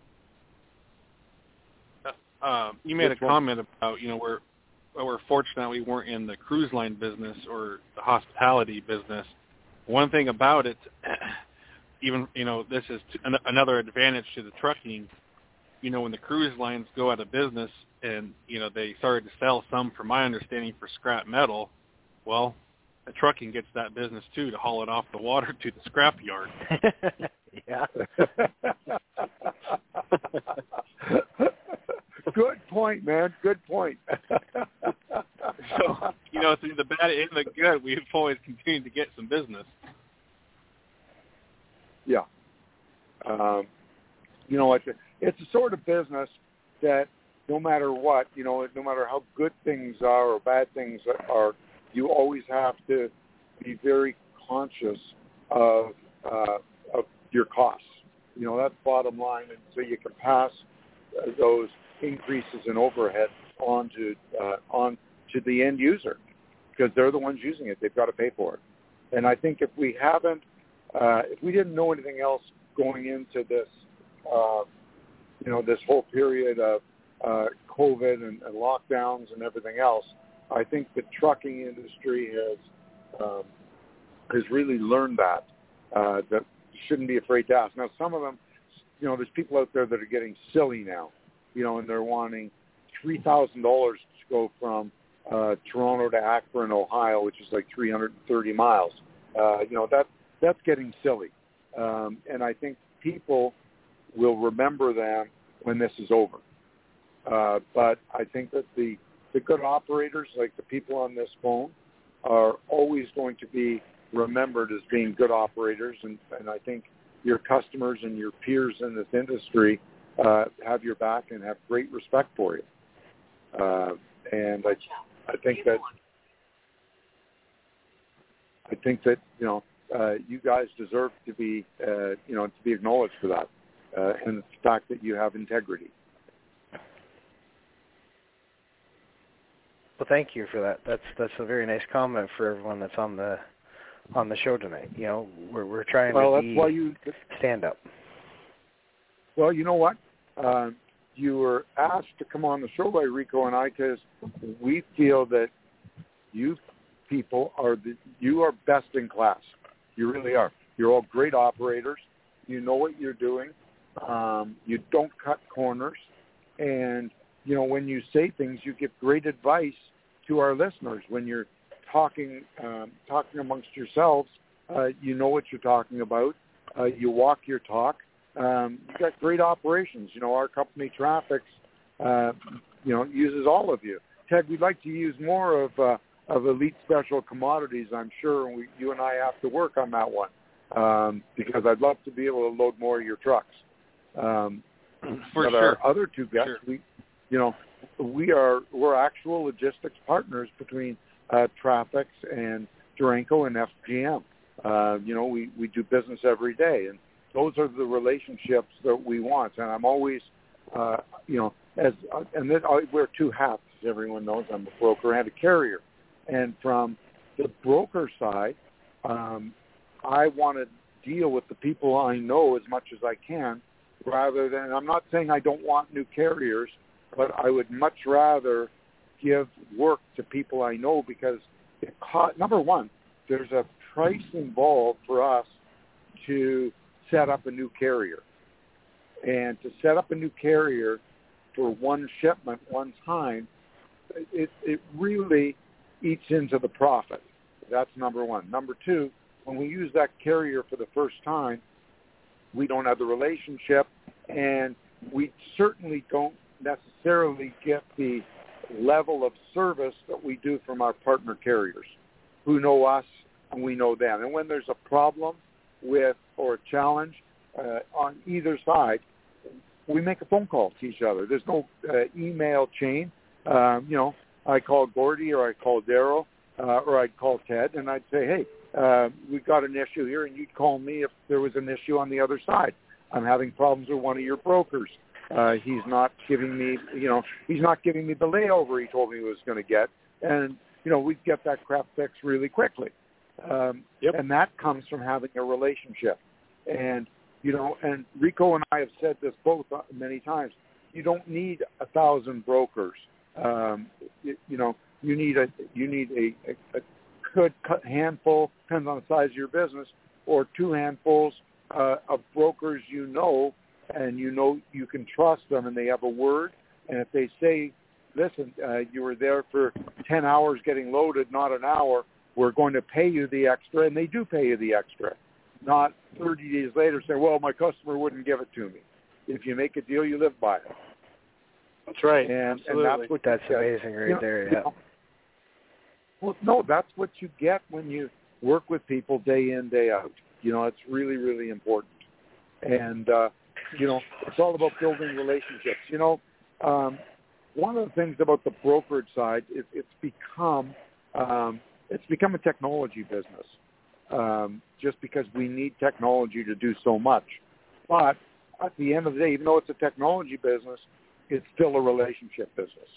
You made a comment about, we're fortunate we weren't in the cruise line business or the hospitality business. One thing about it, even, this is another advantage to the trucking, when the cruise lines go out of business and, they started to sell some, from my understanding, for scrap metal, well, the trucking gets that business too, to haul it off the water to the scrap yard. Yeah. Good point, man. Good point. So, through the bad and the good, we've always continued to get some business. Yeah. It's a sort of business that no matter what, no matter how good things are or bad things are, you always have to be very conscious of your costs. That's bottom line, and so you can pass those increases in overhead on to the end user because they're the ones using it. They've got to pay for it. And I think if we didn't know anything else going into this, this whole period of COVID and lockdowns and everything else, I think the trucking industry has really learned that you shouldn't be afraid to ask. Now, some of them, there's people out there that are getting silly now, and they're wanting $3,000 to go from Toronto to Akron, Ohio, which is like 330 miles. That's getting silly. And I think people will remember them when this is over. But I think that the good operators, like the people on this phone, are always going to be remembered as being good operators, and I think your customers and your peers in this industry have your back and have great respect for you. And I think that you guys deserve to be to be acknowledged for that, and the fact that you have integrity. Well, thank you for that. That's a very nice comment for everyone that's on the show tonight. We're trying to be stand up. Well, you know what? You were asked to come on the show by Rico and I because we feel that you people are best in class. You really are. You're all great operators. You know what you're doing. You don't cut corners, and when you say things, you give great advice to our listeners. When you're talking amongst yourselves, you know what you're talking about. You walk your talk. You've got great operations. Our company, Traffics, uses all of you. Ted, we'd like to use more of Elite Special Commodities, I'm sure, and you and I have to work on that one because I'd love to be able to load more of your trucks. For but sure. Our other two guests, we're actual logistics partners between Traffics and Duranco and FGM. We do business every day, and those are the relationships that we want. And I'm always, I wear two hats, as everyone knows. I'm a broker and a carrier. And from the broker side, I want to deal with the people I know as much as I can, rather than, I'm not saying I don't want new carriers, but I would much rather give work to people I know because, number one, there's a price involved for us to set up a new carrier. And to set up a new carrier for one shipment, one time, it really eats into the profit. That's number one. Number two, when we use that carrier for the first time, we don't have the relationship, and we certainly don't necessarily get the level of service that we do from our partner carriers who know us and we know them. And when there's a problem or a challenge on either side, we make a phone call to each other. There's no email chain. I call Gordy or I call Daryl or I'd call Ted and I'd say, hey, we've got an issue here, and you'd call me if there was an issue on the other side. I'm having problems with one of your brokers. He's not giving me, he's not giving me the layover he told me he was going to get. And, we'd get that crap fixed really quickly. And that comes from having a relationship. And, and Rico and I have said this both many times. You don't need 1,000 brokers. You need a good handful, depends on the size of your business, or two handfuls of brokers and you can trust them, and they have a word. And if they say, listen, you were there for 10 hours getting loaded, not an hour, we're going to pay you the extra, and they do pay you the extra. Not 30 days later say, well, my customer wouldn't give it to me. If you make a deal, you live by it. That's right. And that's amazing right there, yeah. Well, no, that's what you get when you work with people day in, day out. It's really, really important. And, it's all about building relationships. One of the things about the brokerage side is it's become a technology business, just because we need technology to do so much. But at the end of the day, even though it's a technology business, it's still a relationship business.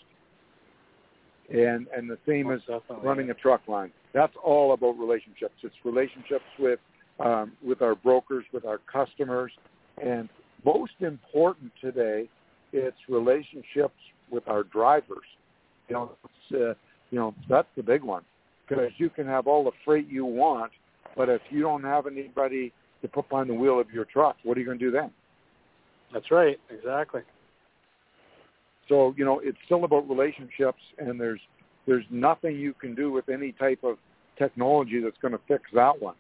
And the same as running a truck line. That's all about relationships. It's relationships with our brokers, with our customers, and most important today, it's relationships with our drivers. That's the big one, because you can have all the freight you want, but if you don't have anybody to put behind the wheel of your truck, what are you going to do then? That's right, exactly. So, it's still about relationships, and there's nothing you can do with any type of technology that's going to fix that one.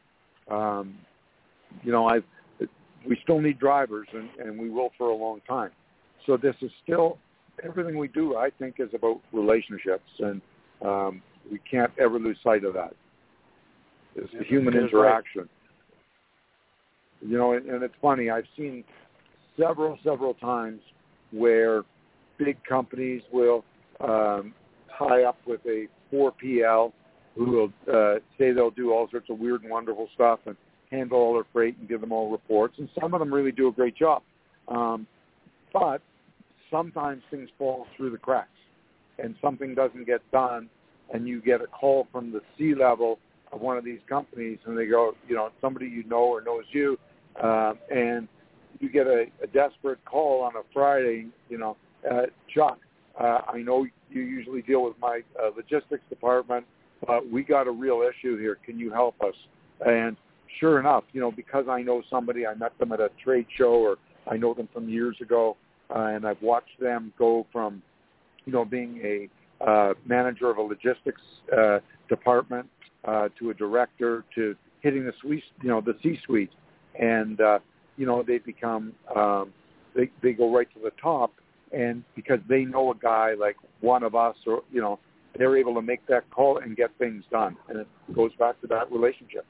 We still need drivers, and we will for a long time. So this is still, everything we do, I think, is about relationships, and we can't ever lose sight of that. It's the human interaction. You know, and it's funny, I've seen several times where big companies will tie up with a 4PL who will say they'll do all sorts of weird and wonderful stuff and handle all their freight and give them all reports. And some of them really do a great job. But sometimes things fall through the cracks and something doesn't get done, and you get a call from the C-level of one of these companies, and they go, you know, somebody you know or knows you, and you get a desperate call on a Friday, you know, Chuck, I know you usually deal with my logistics department, but we got a real issue here. Can you help us? And sure enough, you know, because I know somebody, I met them at a trade show, or I know them from years ago, and I've watched them go from, you know, being a manager of a logistics department to a director to hitting the C-suite, and you know, they become they go right to the top, and because they know a guy like one of us, or you know, they're able to make that call and get things done, and it goes back to that relationship.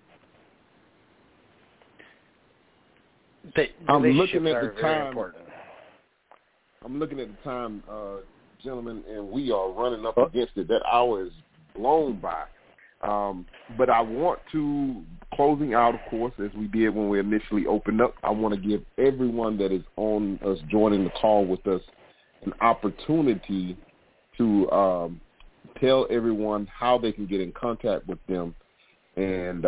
I'm looking at the time. I'm looking at the time, gentlemen, and we are running up against it. That hour is blown by. But I want to, closing out, of course, as we did when we initially opened up, I want to give everyone that is on us joining the call with us an opportunity to tell everyone how they can get in contact with them, and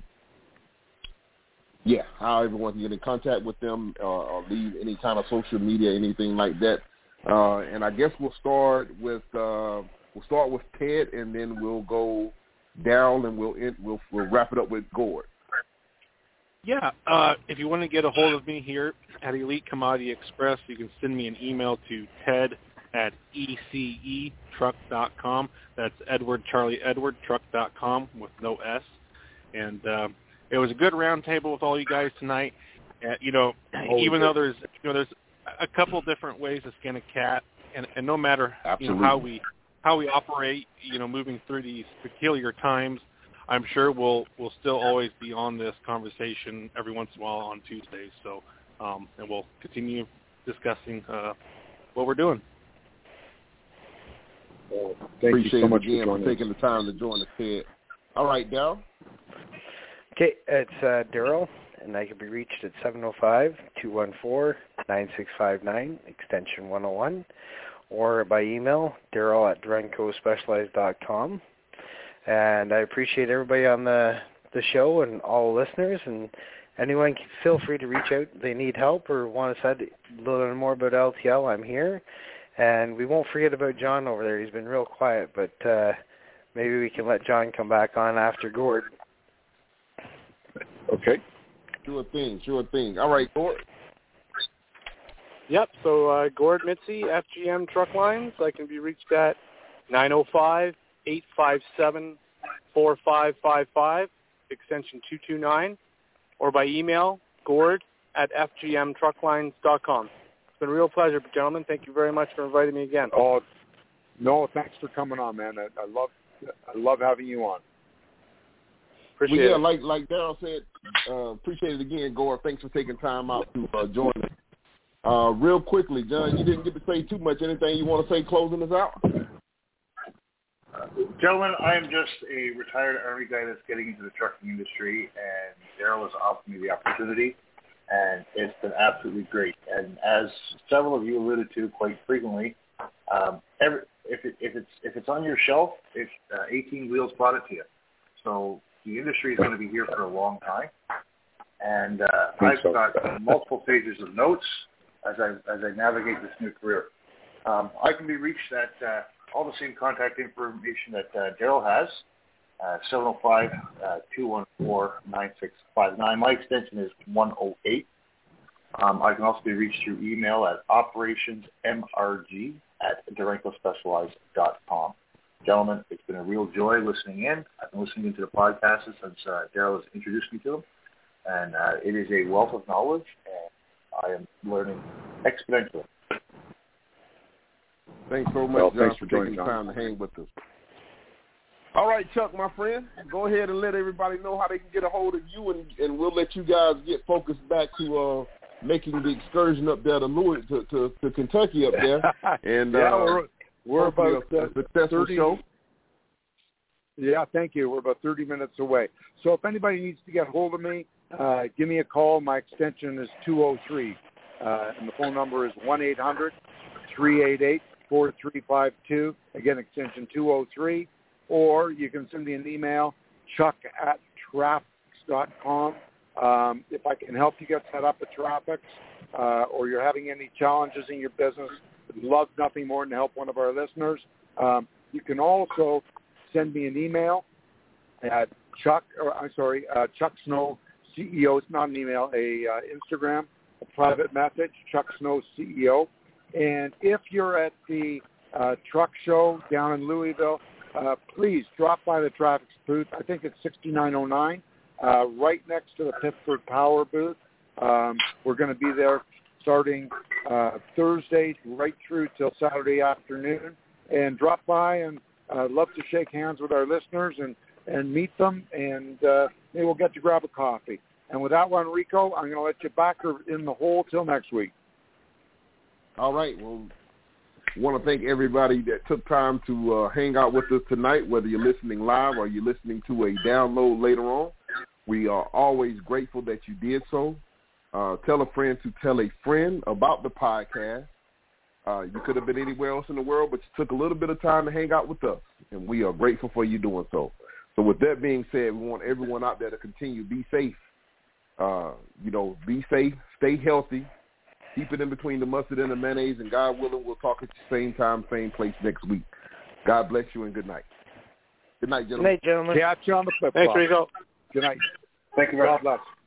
how everyone can get in contact with them, or leave any kind of social media, anything like that. And I guess we'll start with Ted, and then we'll go Daryl, and we'll wrap it up with Gord. Yeah, if you want to get a hold of me here at Elite Commodity Express, you can send me an email to ted@ecetruck.com. That's Edward Charlie Edward truck.com with no S. And it was a good roundtable with all you guys tonight. Even though there's a couple different ways to skin a cat, and no matter how we operate, moving through these peculiar times, I'm sure we'll still always be on this conversation every once in a while on Tuesdays. So, and we'll continue discussing what we're doing. Appreciate you so much again for taking the time to join us, Ted. All right, Daryl. Okay, it's Daryl, and I can be reached at 705-214-9659, extension 101, or by email, daryl@durancospecialized.com. And I appreciate everybody on the show and all the listeners, and anyone can feel free to reach out if they need help or want to say a little more about LTL. I'm here. And we won't forget about John over there. He's been real quiet, but maybe we can let John come back on after Gord. Okay. Sure thing. All right, Gord. Yep, so Gord Mitzi, FGM Truck Lines. I can be reached at 905-857-4555, extension 229, or by email, gord@fgmtrucklines.com. It's been a real pleasure, gentlemen. Thank you very much for inviting me again. Oh, no, thanks for coming on, man. I love having you on. Appreciate it. Like Daryl said, appreciate it again, Gord. Thanks for taking time out to join us. Real quickly, John, you didn't get to say too much. Anything you want to say closing us out? Gentlemen, I am just a retired Army guy that's getting into the trucking industry, and Daryl has offered me the opportunity, and it's been absolutely great. And as several of you alluded to quite frequently, if it's on your shelf, it's 18 Wheels brought it to you. So the industry is going to be here for a long time, and I've got multiple pages of notes as I navigate this new career. I can be reached at all the same contact information that Daryl has, 705-214-9659. My extension is 108. I can also be reached through email at operationsmrg@durancospecialized.com. Gentlemen, it's been a real joy listening in. I've been listening into the podcast since Daryl has introduced me to them, and it is a wealth of knowledge, and I am learning exponentially. Thanks so much, John, thanks for for joining, taking the time to hang with us. All right, Chuck, my friend, go ahead and let everybody know how they can get a hold of you, and we'll let you guys get focused back to making the excursion up there to Louis, to Kentucky up there. And we're about a successful 30, show. Yeah, thank you. We're about 30 minutes away. So if anybody needs to get hold of me, give me a call. My extension is 203, and the phone number is 1-800-388-4352. Again, extension 203. Or you can send me an email, chuck@traffics.com. If I can help you get set up at Traffics, or you're having any challenges in your business, I'd love nothing more than to help one of our listeners. You can also send me an email at Chuck Snow CEO. It's not an email, Instagram, a private message, Chuck Snow CEO. And if you're at the truck show down in Louisville, please drop by the Traffics booth. I think it's 6909, right next to the Pittsburgh Power booth. We're going to be there starting Thursday right through till Saturday afternoon. And drop by, and I'd love to shake hands with our listeners and meet them, and maybe we'll get to grab a coffee. And with that one, Rico, I'm going to let you back in the hole till next week. All right. Well, I want to thank everybody that took time to hang out with us tonight, whether you're listening live or you're listening to a download later on. We are always grateful that you did so. Tell a friend to tell a friend about the podcast. You could have been anywhere else in the world, but you took a little bit of time to hang out with us, and we are grateful for you doing so. So with that being said, we want everyone out there to continue to be safe. Be safe, stay healthy. Keep it in between the mustard and the mayonnaise, and God willing, we'll talk at the same time, same place next week. God bless you, and good night. Good night, gentlemen. Good night, gentlemen. Catch you on the flip. Thanks, Rico. Good night. Thank you very much. God bless.